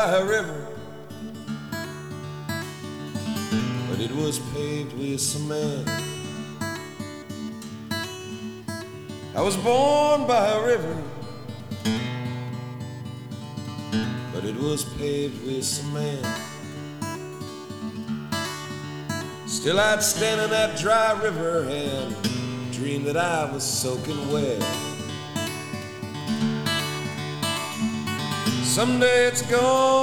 a river, but it was paved with cement. I was born by a river, but it was paved with cement. Still I'd stand in that dry river and dream that I was soaking wet. Someday it's gone.